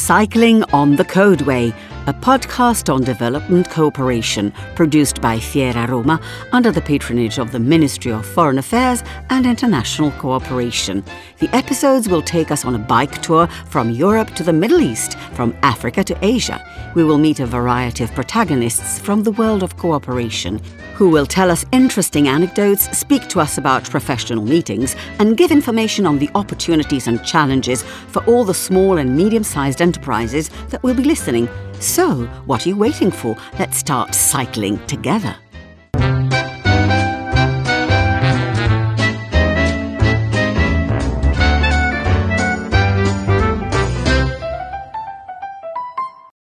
Cycling on the Codeway, a podcast on development cooperation produced by Fiera Roma under the patronage of the Ministry of Foreign Affairs and International Cooperation. The episodes will take us on a bike tour from Europe to the Middle East, from Africa to Asia. We will meet a variety of protagonists from the world of cooperation who will tell us interesting anecdotes, speak to us about professional meetings, and give information on the opportunities and challenges for all the small and medium-sized enterprises that will be listening. So, what are you waiting for? Let's start cycling together.